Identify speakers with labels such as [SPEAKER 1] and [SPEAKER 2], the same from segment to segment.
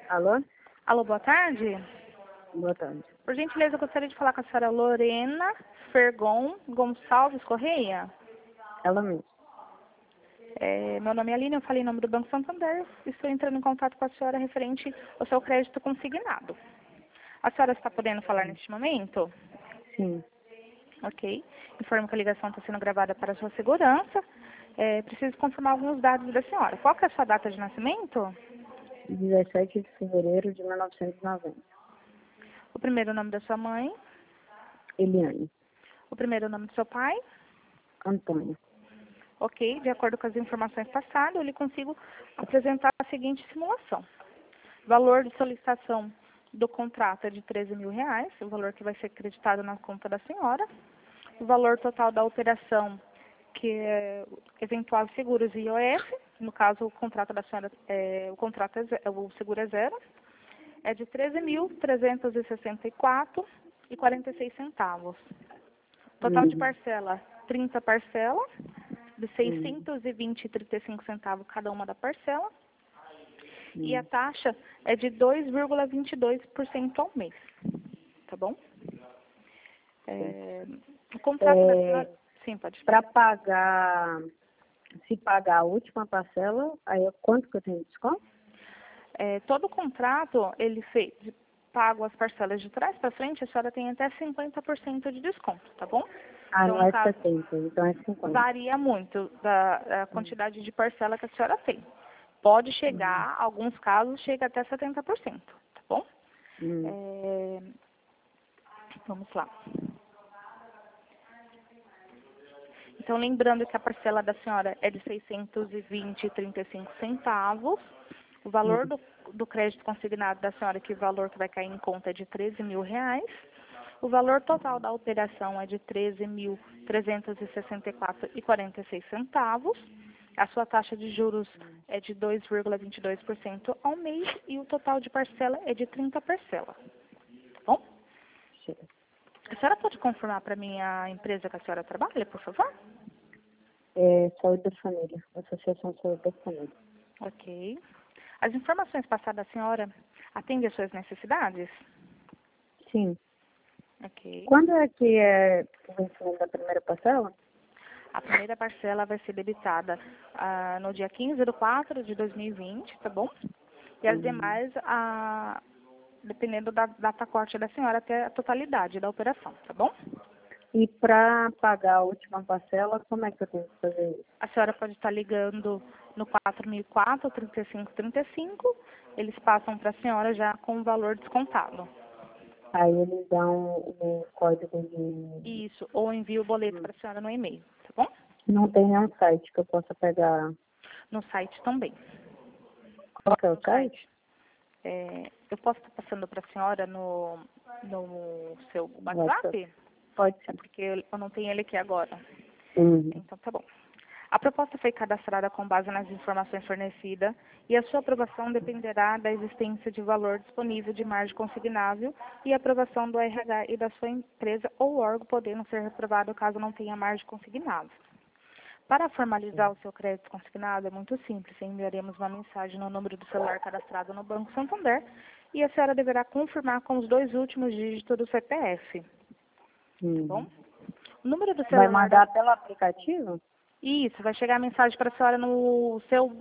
[SPEAKER 1] Alô?
[SPEAKER 2] Alô, boa tarde.
[SPEAKER 1] Boa tarde.
[SPEAKER 2] Por gentileza, eu gostaria de falar com a senhora Lorena Fergon Gonçalves Correia.
[SPEAKER 1] Ela mesmo.
[SPEAKER 2] Meu nome é Aline, eu falei em nome do Banco Santander. Estou entrando em contato com a senhora referente ao seu crédito consignado. A senhora está podendo falar neste momento?
[SPEAKER 1] Sim.
[SPEAKER 2] Ok. Informo que a ligação está sendo gravada para a sua segurança. Preciso confirmar alguns dados da senhora. Qual que é a sua data de nascimento?
[SPEAKER 1] 17 de fevereiro de 1990.
[SPEAKER 2] O primeiro nome da sua mãe?
[SPEAKER 1] Eliane.
[SPEAKER 2] O primeiro nome do seu pai?
[SPEAKER 1] Antônio.
[SPEAKER 2] Ok, de acordo com as informações passadas, eu lhe consigo apresentar a seguinte simulação. Valor de solicitação do contrato é de R$13.000, o valor que vai ser acreditado na conta da senhora. O valor total da operação, que é eventuais seguros e IOF, no caso o contrato da senhora, o seguro é zero, é de R$13.364,46. Total de parcela, 30 parcelas, de R$620,35 cada uma da parcela. E a taxa é de 2,22% ao mês. Tá bom? O contrato da senhora... Sim, pode
[SPEAKER 1] Para pagar, se pagar a última parcela, aí quanto que eu tenho de desconto?
[SPEAKER 2] Todo o contrato, ele fez, pago as parcelas de trás para frente, a senhora tem até 50% de desconto, tá bom?
[SPEAKER 1] Ah,
[SPEAKER 2] Então,
[SPEAKER 1] não é
[SPEAKER 2] no caso,
[SPEAKER 1] 70, então é 50.
[SPEAKER 2] varia muito da quantidade de parcela que a senhora tem. Pode chegar, alguns casos, chega até 70%, tá bom? Vamos lá. Então, lembrando que a parcela da senhora é de R$620,35. O valor do crédito consignado da senhora, que o valor que vai cair em conta é de R$13.000. O valor total da operação é de R$13.364,46. A sua taxa de juros é de 2,22% ao mês e o total de parcela é de 30 parcelas. Tá bom?
[SPEAKER 1] Sim.
[SPEAKER 2] A senhora pode confirmar para mim a empresa que a senhora trabalha, por favor?
[SPEAKER 1] Saúde da Família. Associação Saúde da Família.
[SPEAKER 2] Ok. As informações passadas da senhora atendem às suas necessidades?
[SPEAKER 1] Sim.
[SPEAKER 2] Ok.
[SPEAKER 1] Quando é que é o vencimento da primeira parcela?
[SPEAKER 2] A primeira parcela vai ser debitada no dia 15/4/2020, tá bom? E as demais, dependendo da data corte da senhora, até a totalidade da operação, tá bom?
[SPEAKER 1] E para pagar a última parcela, como é que eu tenho que fazer isso?
[SPEAKER 2] A senhora pode estar ligando no 4004-3535, eles passam para a senhora já com o valor descontado.
[SPEAKER 1] Aí eles dão o código de...
[SPEAKER 2] Isso, ou envia o boleto para a senhora no e-mail, tá bom?
[SPEAKER 1] Não tem nenhum site que eu possa pegar.
[SPEAKER 2] No site também.
[SPEAKER 1] Qual que é o
[SPEAKER 2] No
[SPEAKER 1] site?
[SPEAKER 2] eu posso estar passando para a senhora no seu WhatsApp?
[SPEAKER 1] Pode
[SPEAKER 2] É
[SPEAKER 1] ser.
[SPEAKER 2] porque eu não tenho ele aqui agora.
[SPEAKER 1] Uhum.
[SPEAKER 2] Então, tá bom. A proposta foi cadastrada com base nas informações fornecidas e a sua aprovação dependerá da existência de valor disponível de margem consignável e aprovação do RH e da sua empresa ou órgão podendo ser reprovado caso não tenha margem consignável. Para formalizar o seu crédito consignado é muito simples. Enviaremos uma mensagem no número do celular cadastrado no Banco Santander e a senhora deverá confirmar com os 2 últimos dígitos do CPF. Tá bom? O número do celular...
[SPEAKER 1] Vai mandar pelo aplicativo?
[SPEAKER 2] Isso, vai chegar a mensagem para a senhora no seu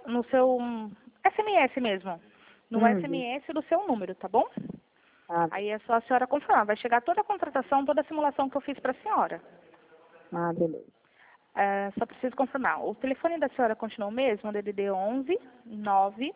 [SPEAKER 2] SMS mesmo. No SMS do seu número, tá bom? Aí é só a senhora confirmar. Vai chegar toda a contratação, toda a simulação que eu fiz para a senhora.
[SPEAKER 1] Beleza.
[SPEAKER 2] Só preciso confirmar. O telefone da senhora continua o mesmo, o DDD 11 9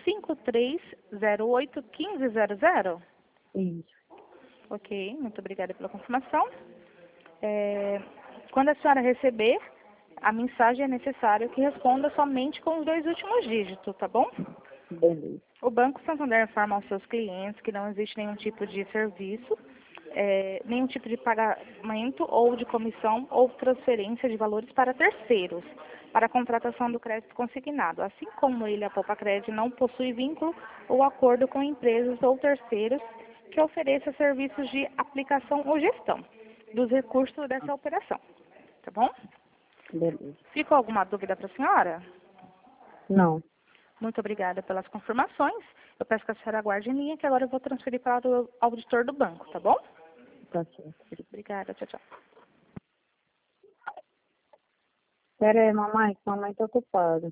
[SPEAKER 2] 5308 1500?
[SPEAKER 1] Isso.
[SPEAKER 2] Ok, muito obrigada pela confirmação. Quando a senhora receber a mensagem, é necessário que responda somente com os 2 últimos dígitos, tá bom?
[SPEAKER 1] Beleza.
[SPEAKER 2] O Banco Santander informa aos seus clientes que não existe nenhum tipo de serviço, nenhum tipo de pagamento ou de comissão ou transferência de valores para terceiros, para a contratação do crédito consignado. Assim como ele, a Poupa Crédito, não possui vínculo ou acordo com empresas ou terceiros que ofereçam serviços de aplicação ou gestão dos recursos dessa operação. Tá bom?
[SPEAKER 1] Beleza.
[SPEAKER 2] Ficou alguma dúvida para a senhora?
[SPEAKER 1] Não.
[SPEAKER 2] Muito obrigada pelas confirmações. Eu peço que a senhora aguarde em linha, que agora eu vou transferir para o auditor do banco, tá bom?
[SPEAKER 1] Tá certo.
[SPEAKER 2] Obrigada, tchau, tchau.
[SPEAKER 1] Pera aí, mamãe, que mamãe tá ocupada.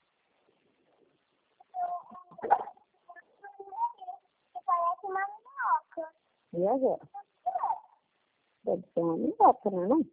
[SPEAKER 3] Parece uma minhoca.
[SPEAKER 1] E agora? Deve ser uma minhoca, né, não?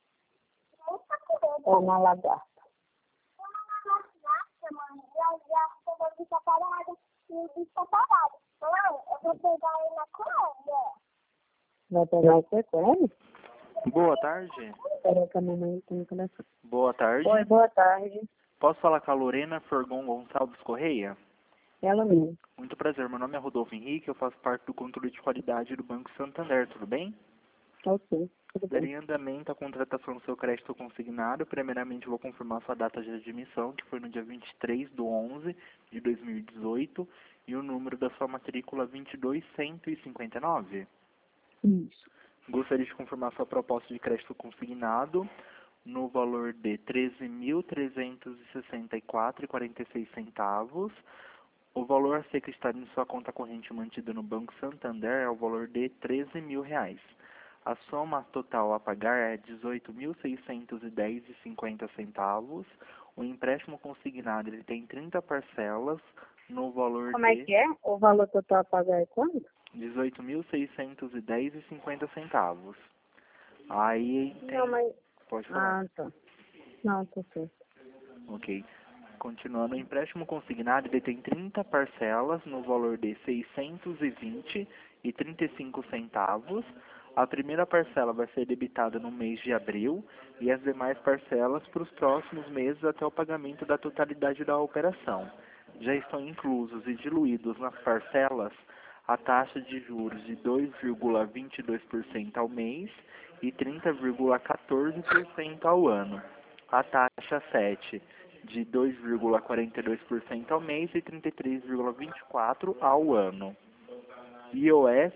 [SPEAKER 1] É uma lagarta.
[SPEAKER 3] Uma lagarta, mãe. Lagarta vai ficar parada e o bicho tá parado. Mãe, eu vou pegar ele na corda.
[SPEAKER 1] Vai pegar o quê com ele?
[SPEAKER 4] Boa tarde.
[SPEAKER 1] Pera aí que a mamãe tem que começar.
[SPEAKER 4] Boa tarde.
[SPEAKER 1] Oi, boa tarde.
[SPEAKER 4] Posso falar com a Lorena Forgon Gonçalves Correia?
[SPEAKER 1] Ela mesmo.
[SPEAKER 4] Muito prazer, meu nome é Rodolfo Henrique, eu faço parte do controle de qualidade do Banco Santander, tudo bem?
[SPEAKER 1] Ok, tudo
[SPEAKER 4] Daria
[SPEAKER 1] bem.
[SPEAKER 4] em andamento a contratação do seu crédito consignado. Primeiramente, eu vou confirmar sua data de admissão, que foi no dia 23/11 de 2018, e o número da sua matrícula 22159.
[SPEAKER 1] Isso.
[SPEAKER 4] Gostaria de confirmar sua proposta de crédito consignado no valor de R$ 13.364,46. O valor a ser acreditado em sua conta corrente mantida no Banco Santander é o valor de R$ 13.000. A soma total a pagar é R$ 18.610,50. O empréstimo consignado ele tem 30 parcelas no valor
[SPEAKER 1] Como é
[SPEAKER 4] de
[SPEAKER 1] que é? O valor total a pagar é quanto?
[SPEAKER 4] R$ 18.610,50. Aí tem...
[SPEAKER 1] Não, mas...
[SPEAKER 4] Pode falar.
[SPEAKER 1] Ah, tá. Não, tá certo.
[SPEAKER 4] Ok. Continuando, o empréstimo consignado ele tem 30 parcelas no valor de R$ 620,35. A primeira parcela vai ser debitada no mês de abril e as demais parcelas para os próximos meses até o pagamento da totalidade da operação. Já estão inclusos e diluídos nas parcelas a taxa de juros de 2,22% ao mês e 30,14% ao ano. A taxa 7 de 2,42% ao mês e 33,24% ao ano. IOF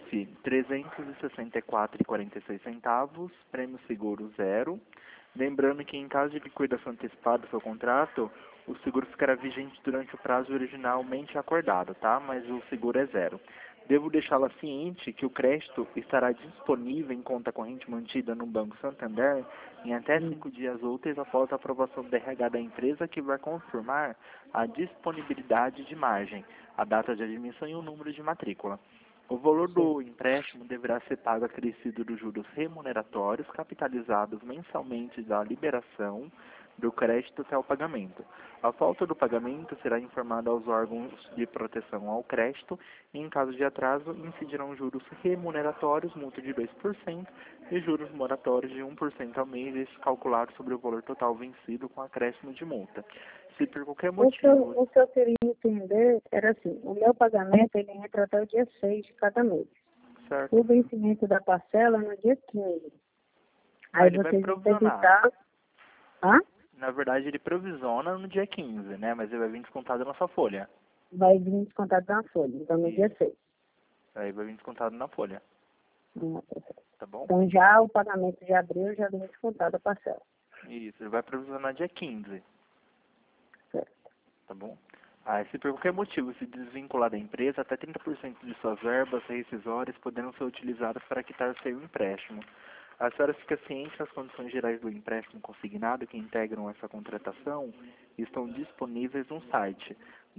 [SPEAKER 4] 364,46, prêmio seguro zero. Lembrando que em caso de liquidação antecipada do seu contrato, o seguro ficará vigente durante o prazo originalmente acordado, tá? Mas o seguro é zero. Devo deixá-la ciente que o crédito estará disponível em conta corrente mantida no Banco Santander em até 5 dias úteis após a aprovação do RH da empresa, que vai confirmar a disponibilidade de margem, a data de admissão e o número de matrícula. O valor do empréstimo deverá ser pago acrescido dos juros remuneratórios capitalizados mensalmente da liberação do crédito até o pagamento. A falta do pagamento será informada aos órgãos de proteção ao crédito e, em caso de atraso, incidirão juros remuneratórios, multa de 2% e juros moratórios de 1% ao mês, estes calculados sobre o valor total vencido com acréscimo de multa. Se por qualquer motivo...
[SPEAKER 1] O que eu queria entender era assim, o meu pagamento ele entra até o dia 6 de cada mês.
[SPEAKER 4] Certo.
[SPEAKER 1] O vencimento da parcela é no dia 15. Aí
[SPEAKER 4] Ele vai
[SPEAKER 1] vocês vão
[SPEAKER 4] provisionar.
[SPEAKER 1] debitar... Hã?
[SPEAKER 4] Na verdade, ele provisiona no dia 15, né? Mas ele vai vir descontado na sua folha.
[SPEAKER 1] Vai vir descontado na folha, então no dia 6.
[SPEAKER 4] Aí vai vir descontado na folha,
[SPEAKER 1] Ah, tá certo.
[SPEAKER 4] tá bom?
[SPEAKER 1] Então já o pagamento de abril já vem descontado a parcela.
[SPEAKER 4] Isso, ele vai provisionar dia 15,
[SPEAKER 1] Certo.
[SPEAKER 4] tá bom? Aí, se por qualquer motivo se desvincular da empresa, até 30% de suas verbas rescisórias poderão ser utilizadas para quitar seu empréstimo. A senhora fica ciente das condições gerais do empréstimo consignado que integram essa contratação estão disponíveis no site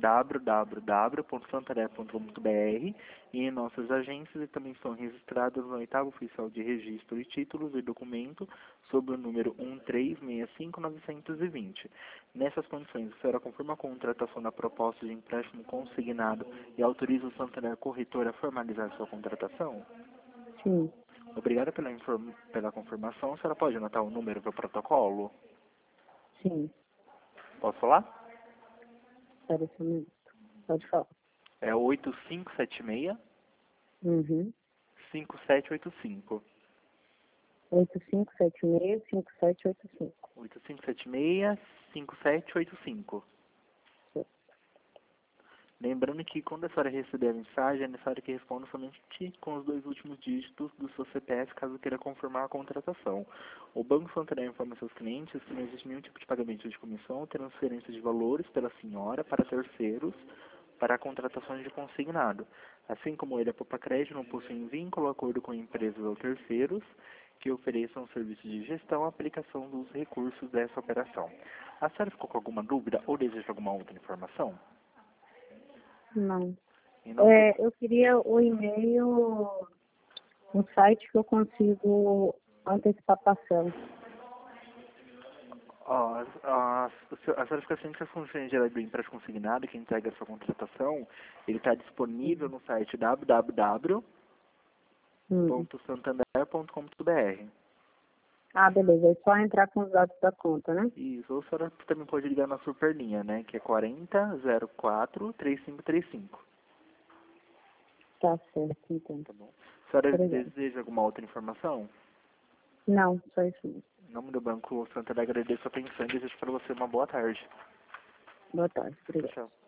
[SPEAKER 4] www.santander.com.br e em nossas agências e também estão registradas no 8º Oficial de Registro e Títulos e Documento sob o número 1365920. Nessas condições, a senhora confirma a contratação da proposta de empréstimo consignado e autoriza o Santander Corretor a formalizar sua contratação?
[SPEAKER 1] Sim,
[SPEAKER 4] Obrigado pela confirmação. A senhora pode anotar o número para o protocolo?
[SPEAKER 1] sim.
[SPEAKER 4] Posso falar?
[SPEAKER 1] Espera só um minuto. Pode falar.
[SPEAKER 4] É 8576
[SPEAKER 1] Uhum.
[SPEAKER 4] 5785.
[SPEAKER 1] 8576-5785.
[SPEAKER 4] 8576 5785.
[SPEAKER 1] Certo.
[SPEAKER 4] Lembrando que quando a senhora receber a mensagem, é necessário que responda somente com os 2 últimos dígitos do seu CPF, caso queira confirmar a contratação. O Banco Santander informa seus clientes que não existe nenhum tipo de pagamento de comissão ou transferência de valores pela senhora para terceiros para contratações de consignado. Assim como ele, a Poupa Crédito não possui vínculo ou acordo com empresas ou terceiros que ofereçam serviços de gestão e aplicação dos recursos dessa operação. A senhora ficou com alguma dúvida ou deseja alguma outra informação?
[SPEAKER 1] Não.
[SPEAKER 4] Em nome do
[SPEAKER 1] Eu queria o e-mail, um site que eu consigo antecipar parcela.
[SPEAKER 4] A senhora fica ciente que a função geral do empréstimo consignado, que entrega a sua contratação, ele está disponível no site www.santander.com.br.
[SPEAKER 1] Ah, beleza. É só entrar com os dados da conta, né?
[SPEAKER 4] Isso, ou a senhora também pode ligar na superlinha, né, que é 4004-3535.
[SPEAKER 1] Tá certo, então.
[SPEAKER 4] Tá bom? A senhora
[SPEAKER 1] Obrigada.
[SPEAKER 4] deseja alguma outra informação?
[SPEAKER 1] Não, só isso mesmo.
[SPEAKER 4] Em nome do Banco Santander, agradeço a atenção e desejo para você uma boa tarde.
[SPEAKER 1] Boa tarde.
[SPEAKER 4] Tchau,
[SPEAKER 1] Obrigada.
[SPEAKER 4] tchau.